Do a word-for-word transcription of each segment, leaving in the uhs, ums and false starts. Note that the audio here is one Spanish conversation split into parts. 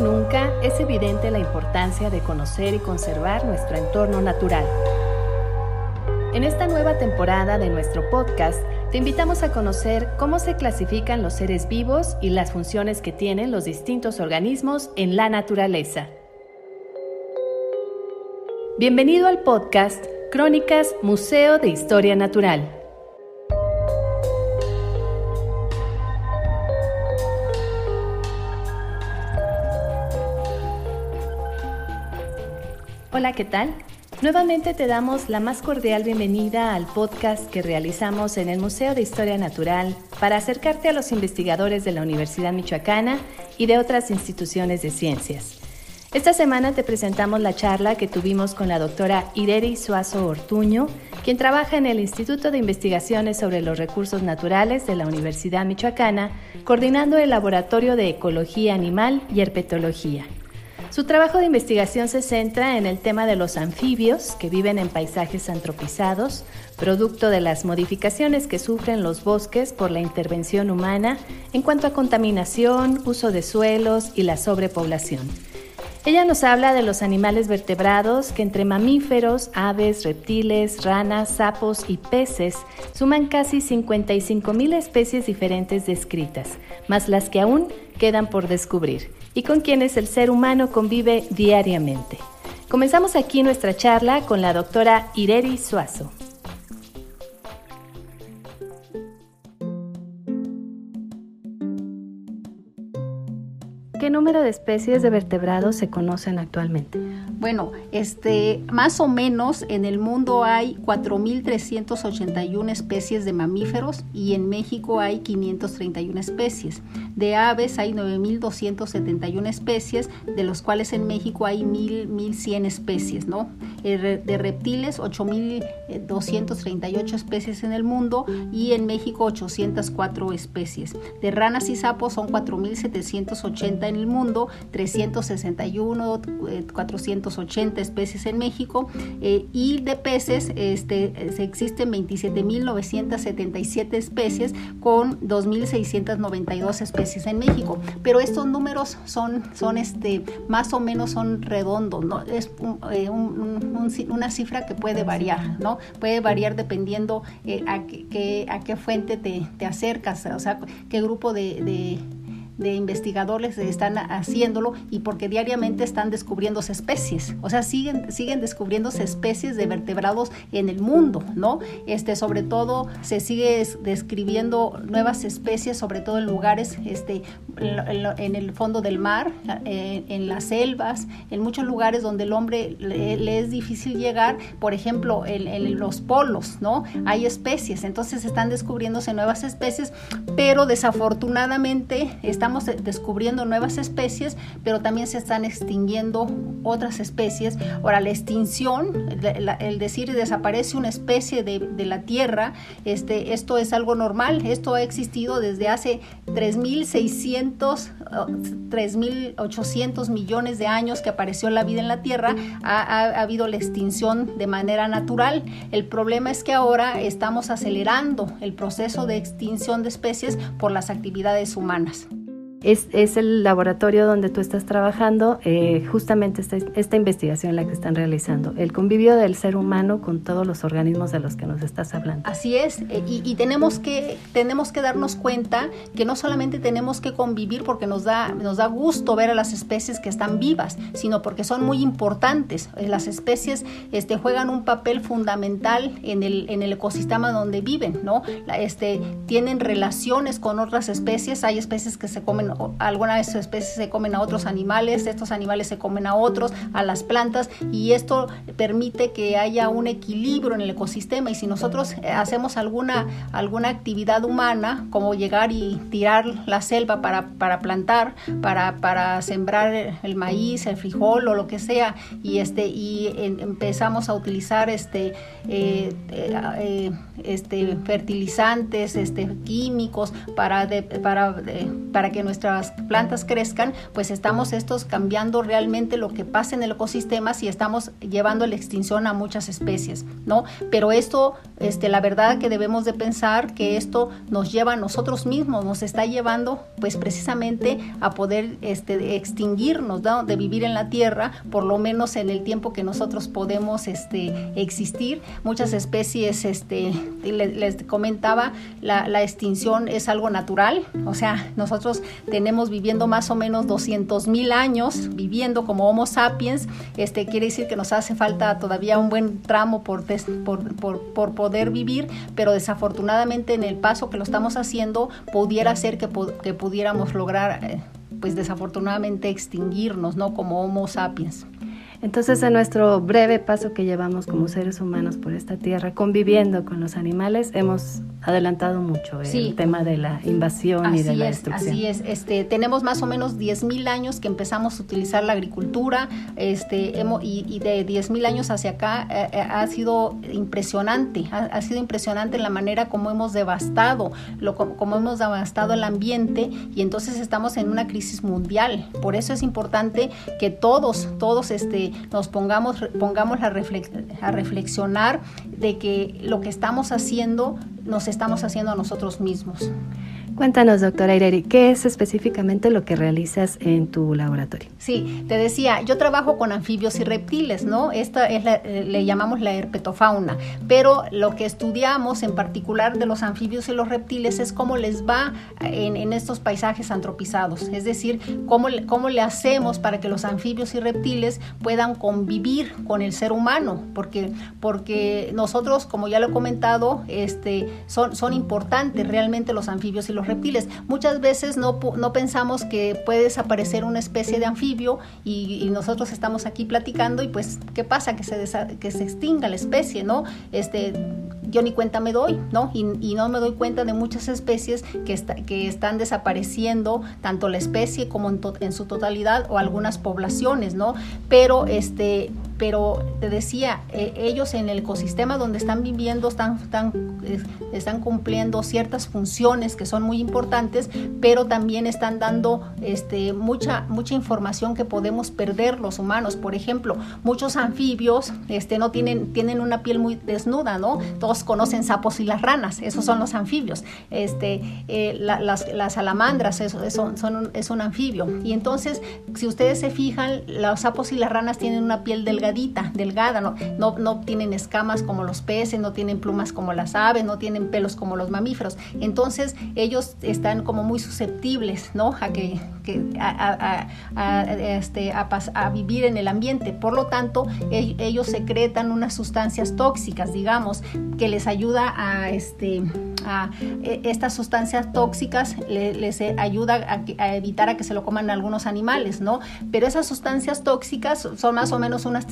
nunca es evidente la importancia de conocer y conservar nuestro entorno natural. En esta nueva temporada de nuestro podcast, te invitamos a conocer cómo se clasifican los seres vivos y las funciones que tienen los distintos organismos en la naturaleza. Bienvenido al podcast Crónicas Museo de Historia Natural. Hola, ¿qué tal? Nuevamente te damos la más cordial bienvenida al podcast que realizamos en el Museo de Historia Natural para acercarte a los investigadores de la Universidad Michoacana y de otras instituciones de ciencias. Esta semana te presentamos la charla que tuvimos con la doctora Ireri Suazo Ortuño, quien trabaja en el Instituto de Investigaciones sobre los Recursos Naturales de la Universidad Michoacana, coordinando el Laboratorio de Ecología Animal y Herpetología. Su trabajo de investigación se centra en el tema de los anfibios que viven en paisajes antropizados, producto de las modificaciones que sufren los bosques por la intervención humana en cuanto a contaminación, uso de suelos y la sobrepoblación. Ella nos habla de los animales vertebrados que entre mamíferos, aves, reptiles, ranas, sapos y peces suman casi cincuenta y cinco mil especies diferentes descritas, más las que aún quedan por descubrir, y con quienes el ser humano convive diariamente. Comenzamos aquí nuestra charla con la doctora Ireri Suazo. ¿Qué número de especies de vertebrados se conocen actualmente? Bueno, este, más o menos en el mundo hay cuatro mil trescientas ochenta y una especies de mamíferos y en México hay quinientas treinta y una especies. De aves hay nueve mil doscientas setenta y una especies, de los cuales en México hay mil cien especies, ¿no? De reptiles, ocho mil doscientas treinta y ocho especies en el mundo y en México ochocientas cuatro especies. De ranas y sapos son cuatro mil setecientas ochenta en el mundo, trescientas sesenta y uno, cuatrocientas ochenta especies en México, eh, y de peces este, existen veintisiete mil novecientas setenta y siete especies con dos mil seiscientas noventa y dos especies en México. Pero estos números son, son este, más o menos son redondos, ¿no? Es un, eh, un, un, una cifra que puede variar, ¿no? Puede variar dependiendo eh, a, qué, a qué fuente te, te acercas, o sea, qué grupo de, de de investigadores están haciéndolo y porque diariamente están descubriéndose especies, o sea, siguen, siguen descubriéndose especies de vertebrados en el mundo, ¿no? Este, sobre todo se sigue describiendo nuevas especies, sobre todo en lugares, este, en, en el fondo del mar, en, en las selvas, en muchos lugares donde el hombre le, le es difícil llegar, por ejemplo, en, en los polos, ¿no? Hay especies, entonces están descubriéndose nuevas especies, pero desafortunadamente estamos descubriendo nuevas especies, pero también se están extinguiendo otras especies. Ahora, la extinción, el decir desaparece una especie de, de la Tierra, este, esto es algo normal. Esto ha existido desde hace tres mil seiscientos, tres mil ochocientos millones de años que apareció la vida en la Tierra. Ha, ha, ha habido la extinción de manera natural. El problema es que ahora estamos acelerando el proceso de extinción de especies por las actividades humanas. Es, es el laboratorio donde tú estás trabajando, eh, justamente esta, esta investigación la que están realizando, el convivio del ser humano con todos los organismos de los que nos estás hablando. Así es, eh, y, y tenemos que tenemos que darnos cuenta que no solamente tenemos que convivir porque nos da, nos da gusto ver a las especies que están vivas, sino porque son muy importantes. Las especies este, juegan un papel fundamental en el, en el ecosistema donde viven, ¿no? La, este, tienen relaciones con otras especies, hay especies que se comen, algunas especies se comen a otros animales, estos animales se comen a otros, a las plantas, y esto permite que haya un equilibrio en el ecosistema. Y si nosotros hacemos alguna, alguna actividad humana, como llegar y tirar la selva para, para plantar, para, para sembrar el maíz, el frijol o lo que sea, y, este, y en, empezamos a utilizar este, eh, eh, este, fertilizantes, este, químicos para, de, para, de, para que nuestra nuestras plantas crezcan, pues estamos estos cambiando realmente lo que pasa en el ecosistema si estamos llevando la extinción a muchas especies, ¿no? Pero esto este, la verdad que debemos de pensar que esto nos lleva a nosotros mismos, nos está llevando pues precisamente a poder este, extinguirnos, ¿no? De vivir en la Tierra, por lo menos en el tiempo que nosotros podemos este, existir. Muchas especies, este, les, les comentaba, la, la extinción es algo natural, o sea, nosotros tenemos viviendo más o menos doscientos mil años, viviendo como Homo sapiens, este, quiere decir que nos hace falta todavía un buen tramo por, por, por, por poder vivir, pero desafortunadamente en el paso que lo estamos haciendo pudiera ser que, que pudiéramos lograr, eh, pues desafortunadamente extinguirnos, ¿no? Como Homo sapiens. Entonces, en nuestro breve paso que llevamos como seres humanos por esta tierra, conviviendo con los animales, hemos adelantado mucho el sí. tema de la invasión así y de la es, destrucción. Así es, este, tenemos más o menos diez mil años que empezamos a utilizar la agricultura, este, hemos, y, y de diez mil años hacia acá eh, eh, ha sido impresionante, ha, ha sido impresionante la manera como hemos devastado, lo, como hemos devastado el ambiente, y entonces estamos en una crisis mundial. Por eso es importante que todos, todos este, nos pongamos, pongamos a, reflex, a reflexionar de que lo que estamos haciendo nos estamos haciendo a nosotros mismos. Cuéntanos, doctora Ireri, ¿qué es específicamente lo que realizas en tu laboratorio? Sí, te decía, yo trabajo con anfibios y reptiles, ¿no? Esta es la, le llamamos la herpetofauna, pero lo que estudiamos en particular de los anfibios y los reptiles es cómo les va en, en estos paisajes antropizados, es decir, cómo, cómo le hacemos para que los anfibios y reptiles puedan convivir con el ser humano, porque, porque nosotros, como ya lo he comentado, este, son, son importantes realmente los anfibios y los reptiles. Muchas veces no, no pensamos que puede desaparecer una especie de anfibio y, y nosotros estamos aquí platicando y pues, ¿qué pasa? Que se, desa, que se extinga la especie, ¿no? Este, yo ni cuenta me doy, ¿no? Y, y no me doy cuenta de muchas especies que, está, que están desapareciendo, tanto la especie como en, to, en su totalidad o algunas poblaciones, ¿no? Pero, este, pero te decía, eh, ellos en el ecosistema donde están viviendo están, están, eh, están cumpliendo ciertas funciones que son muy importantes, pero también están dando este, mucha, mucha información que podemos perder los humanos. Por ejemplo, muchos anfibios este, no tienen, tienen una piel muy desnuda, ¿no? Todos conocen sapos y las ranas, esos son los anfibios. Este, eh, la, las, las salamandras, eso, eso son un, es un anfibio. Y entonces, si ustedes se fijan, los sapos y las ranas tienen una piel delgadita, delgada, ¿no? No, no tienen escamas como los peces, no tienen plumas como las aves, no tienen pelos como los mamíferos. Entonces, ellos están como muy susceptibles, ¿no? A que, que a, a, a, a, este, a, a vivir en el ambiente. Por lo tanto, ellos secretan unas sustancias tóxicas, digamos, que les ayuda a, este, a estas sustancias tóxicas les, les ayuda a, a evitar a que se lo coman algunos animales, ¿no? Pero esas sustancias tóxicas son más o menos unas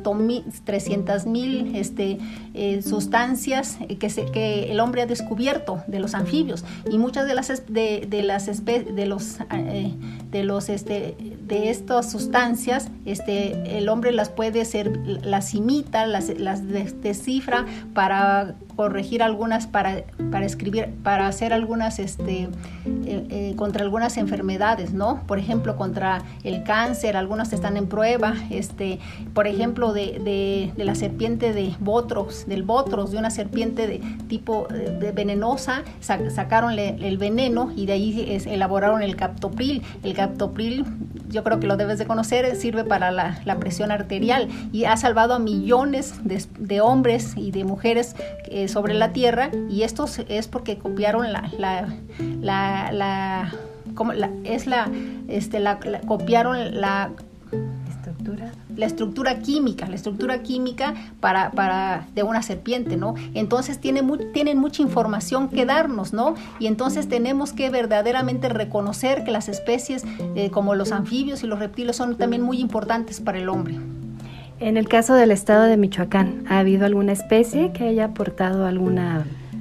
trescientas mil este, eh, sustancias que, se, que el hombre ha descubierto de los anfibios, y muchas de las de, de las espe- de los eh, de los este de estas sustancias este el hombre las puede ser las imita, las las descifra para corregir algunas, para, para escribir, para hacer algunas, este, eh, eh, contra algunas enfermedades, ¿no? Por ejemplo, contra el cáncer, algunas están en prueba, este, por ejemplo, de, de, de la serpiente de Botros, del Botros, de una serpiente de tipo de, de venenosa, sac, sacaron el veneno y de ahí es, elaboraron el captopril. El captopril, yo creo que lo debes de conocer, sirve para la, la presión arterial y ha salvado a millones de, de hombres y de mujeres eh, sobre la tierra, y esto es porque copiaron la la la, la, como la es la este la, la copiaron la estructura la estructura química, la estructura química para, para de una serpiente, ¿no? Entonces tiene muy, tienen mucha información que darnos, ¿no? Y entonces tenemos que verdaderamente reconocer que las especies eh, como los anfibios y los reptiles son también muy importantes para el hombre. En el caso del estado de Michoacán, ¿ha habido alguna especie que haya aportado alguna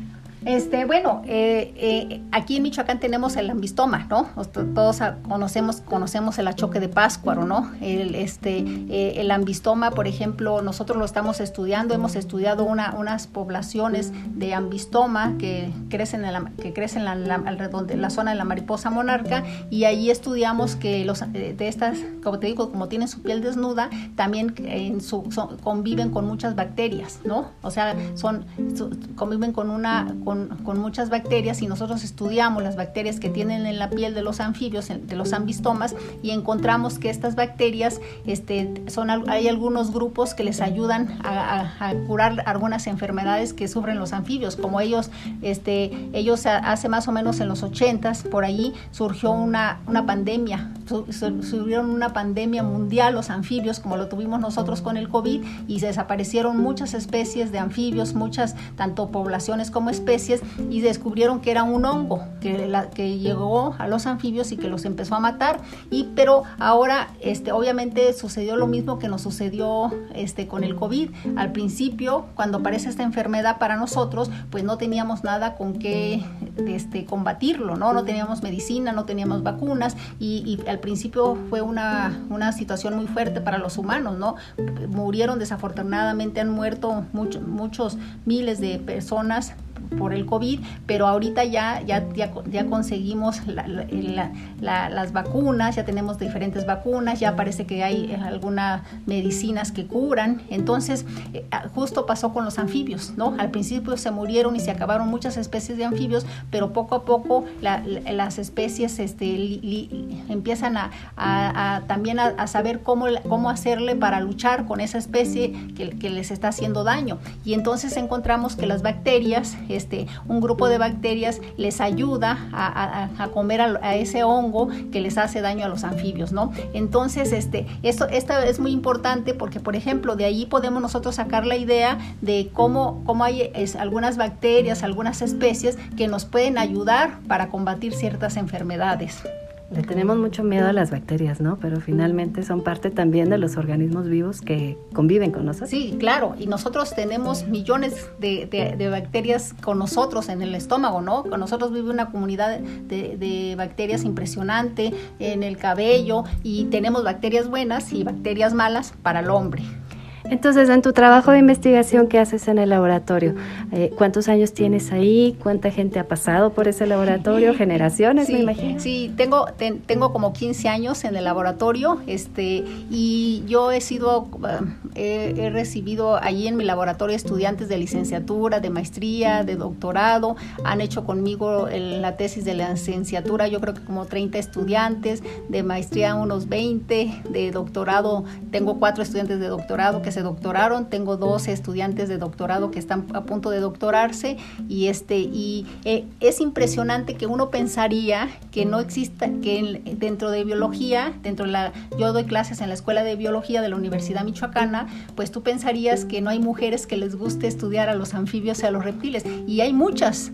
Este, bueno, eh, eh, aquí en Michoacán tenemos el ambistoma, ¿no? Todos conocemos, conocemos el achoque de Páscuaro, ¿no? El, este, eh, el ambistoma, por ejemplo, nosotros lo estamos estudiando, hemos estudiado una, unas poblaciones de ambistoma que crecen en la, que crecen en la, la, alrededor de la zona de la mariposa monarca, y ahí estudiamos que los de estas, como te digo, como tienen su piel desnuda, también en su, son, conviven con muchas bacterias, ¿no? O sea, son, su, conviven con una con Con, con muchas bacterias, y nosotros estudiamos las bacterias que tienen en la piel de los anfibios, de los ambistomas, y encontramos que estas bacterias, este, son, hay algunos grupos que les ayudan a, a, a curar algunas enfermedades que sufren los anfibios, como ellos, este, ellos hace más o menos en los ochentas, por ahí surgió una, una pandemia, surgieron una pandemia mundial los anfibios, como lo tuvimos nosotros con el COVID, y se desaparecieron muchas especies de anfibios, muchas, tanto poblaciones como especies, y descubrieron que era un hongo que, la, que llegó a los anfibios y que los empezó a matar. Y pero ahora este, obviamente sucedió lo mismo que nos sucedió este, con el COVID. Al principio, cuando aparece esta enfermedad para nosotros, pues no teníamos nada con qué este, combatirlo, ¿no? No teníamos medicina, no teníamos vacunas, y, y al principio fue una, una situación muy fuerte para los humanos, ¿no? Murieron, desafortunadamente han muerto muchos, muchos miles de personas por el COVID, pero ahorita ya, ya, ya, ya conseguimos la, la, la, la, las vacunas, ya tenemos diferentes vacunas, ya parece que hay algunas medicinas que curan. Entonces, eh, justo pasó con los anfibios, ¿no? Al principio se murieron y se acabaron muchas especies de anfibios, pero poco a poco la, la, las especies este, li, li, empiezan a, a, a también a, a saber cómo, cómo hacerle para luchar con esa especie que, que les está haciendo daño. Y entonces encontramos que las bacterias, Este, un grupo de bacterias les ayuda a, a, a comer a, a ese hongo que les hace daño a los anfibios, ¿no? Entonces, este, esto, esta es muy importante porque, por ejemplo, de ahí podemos nosotros sacar la idea de cómo, cómo hay es, algunas bacterias, algunas especies que nos pueden ayudar para combatir ciertas enfermedades. Le tenemos mucho miedo a las bacterias, ¿no? Pero finalmente son parte también de los organismos vivos que conviven con nosotros. Sí, claro, y nosotros tenemos millones de, de, de bacterias con nosotros en el estómago, ¿no? Con nosotros vive una comunidad de, de bacterias impresionante en el cabello, y tenemos bacterias buenas y bacterias malas para el hombre. Entonces, en tu trabajo de investigación que haces en el laboratorio, eh, ¿cuántos años tienes ahí? ¿Cuánta gente ha pasado por ese laboratorio? ¿Generaciones, sí, me imagino? Sí, tengo, ten, tengo como quince años en el laboratorio, este, y yo he sido, eh, he recibido allí en mi laboratorio estudiantes de licenciatura, de maestría, de doctorado. Han hecho conmigo el, la tesis de la licenciatura, yo creo que como treinta estudiantes, de maestría unos veinte, de doctorado tengo cuatro estudiantes de doctorado que se doctoraron, tengo doce estudiantes de doctorado que están a punto de doctorarse, y este y eh, es impresionante que uno pensaría que no exista, que en, dentro de biología, dentro de la, yo doy clases en la Escuela de Biología de la Universidad Michoacana, pues tú pensarías que no hay mujeres que les guste estudiar a los anfibios y a los reptiles, y hay muchas,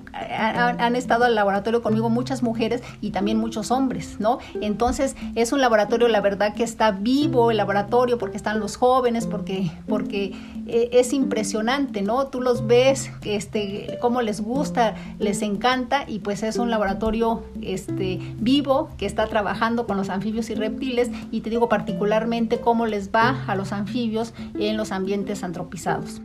han, han estado al laboratorio conmigo muchas mujeres y también muchos hombres, ¿no? Entonces es un laboratorio, la verdad que está vivo el laboratorio, porque están los jóvenes, porque, porque es impresionante, ¿no? Tú los ves, este, cómo les gusta, les encanta, y pues es un laboratorio este, vivo que está trabajando con los anfibios y reptiles, y te digo particularmente cómo les va a los anfibios en los ambientes antropizados.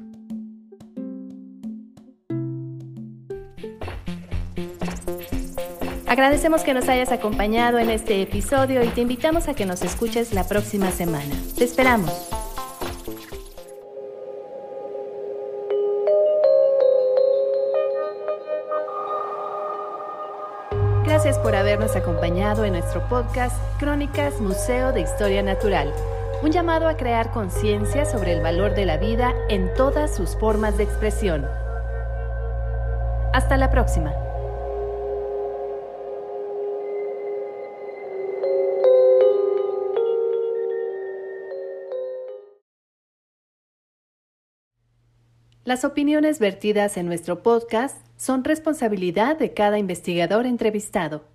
Agradecemos que nos hayas acompañado en este episodio y te invitamos a que nos escuches la próxima semana. Te esperamos. Gracias por habernos acompañado en nuestro podcast Crónicas Museo de Historia Natural, un llamado a crear conciencia sobre el valor de la vida en todas sus formas de expresión. Hasta la próxima. Las opiniones vertidas en nuestro podcast son responsabilidad de cada investigador entrevistado.